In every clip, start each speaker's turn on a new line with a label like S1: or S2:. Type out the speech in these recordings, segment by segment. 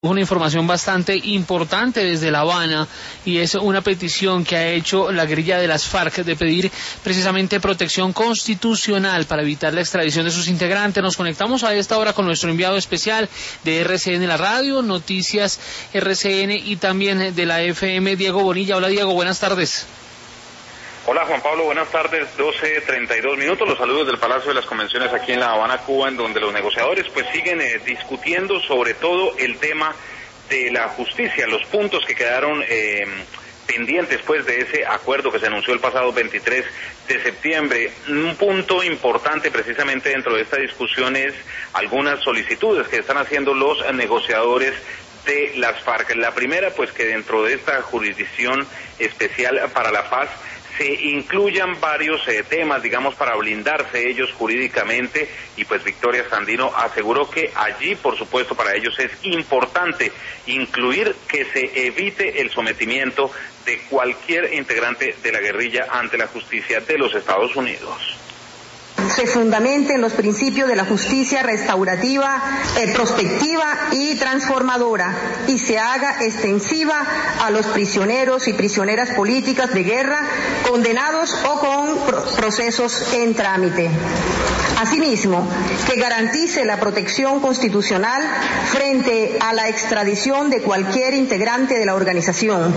S1: Una información bastante importante desde La Habana, y es una petición que ha hecho la guerrilla de las FARC de pedir precisamente protección constitucional para evitar la extradición de sus integrantes. Nos conectamos a esta hora con nuestro enviado especial de RCN La Radio, Noticias RCN y también de la FM, Diego Bonilla. Hola Diego, buenas tardes.
S2: Hola Juan Pablo, buenas tardes, 12:32. Los saludos del Palacio de las Convenciones aquí en La Habana, Cuba, en donde los negociadores pues siguen discutiendo sobre todo el tema de la justicia, los puntos que quedaron pendientes pues de ese acuerdo que se anunció el pasado 23 de septiembre. Un punto importante precisamente dentro de esta discusión es algunas solicitudes que están haciendo los negociadores de las FARC. La primera, pues que dentro de esta jurisdicción especial para la paz se incluyan varios temas, digamos, para blindarse ellos jurídicamente, y pues Victoria Sandino aseguró que allí, por supuesto, para ellos es importante incluir que se evite el sometimiento de cualquier integrante de la guerrilla ante la justicia de los Estados Unidos.
S3: Se fundamente en los principios de la justicia restaurativa, prospectiva y transformadora, y se haga extensiva a los prisioneros y prisioneras políticas de guerra condenados o con procesos en trámite. Asimismo, que garantice la protección constitucional frente a la extradición de cualquier integrante de la organización.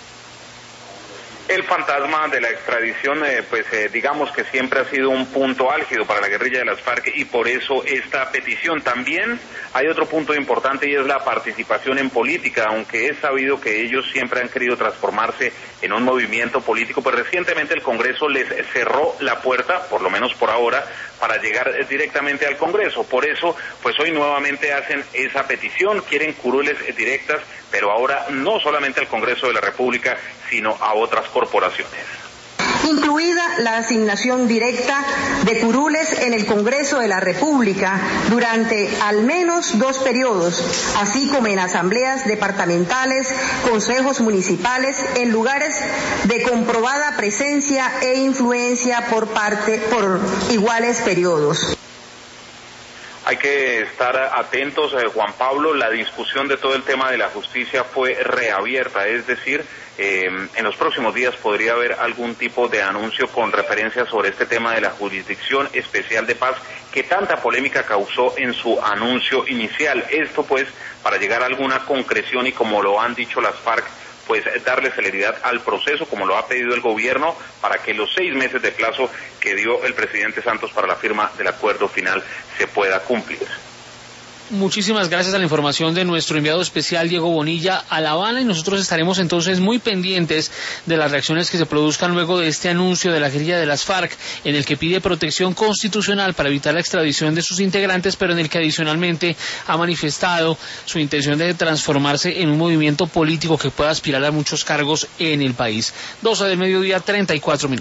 S2: El fantasma de la extradición, digamos que siempre ha sido un punto álgido para la guerrilla de las FARC, y por eso esta petición. También hay otro punto importante, y es la participación en política. Aunque es sabido que ellos siempre han querido transformarse en un movimiento político, pues recientemente el Congreso les cerró la puerta, por lo menos por ahora, para llegar directamente al Congreso. Por eso, pues hoy nuevamente hacen esa petición, quieren curules directas, pero ahora no solamente al Congreso de la República, sino a otras corporaciones.
S3: Incluida la asignación directa de curules en el Congreso de la República durante al menos 2 periodos, así como en asambleas departamentales, consejos municipales, en lugares de comprobada presencia e influencia por iguales periodos.
S2: Hay que estar atentos, Juan Pablo. La discusión de todo el tema de la justicia fue reabierta, es decir, en los próximos días podría haber algún tipo de anuncio con referencia sobre este tema de la Jurisdicción Especial de Paz que tanta polémica causó en su anuncio inicial. Esto pues para llegar a alguna concreción y, como lo han dicho las FARC, pues darle celeridad al proceso, como lo ha pedido el gobierno, para que los 6 meses de plazo que dio el presidente Santos para la firma del acuerdo final se pueda cumplir.
S1: Muchísimas gracias a la información de nuestro enviado especial Diego Bonilla a La Habana, y nosotros estaremos entonces muy pendientes de las reacciones que se produzcan luego de este anuncio de la guerrilla de las FARC, en el que pide protección constitucional para evitar la extradición de sus integrantes, pero en el que adicionalmente ha manifestado su intención de transformarse en un movimiento político que pueda aspirar a muchos cargos en el país. 12 del mediodía, 34 minutos.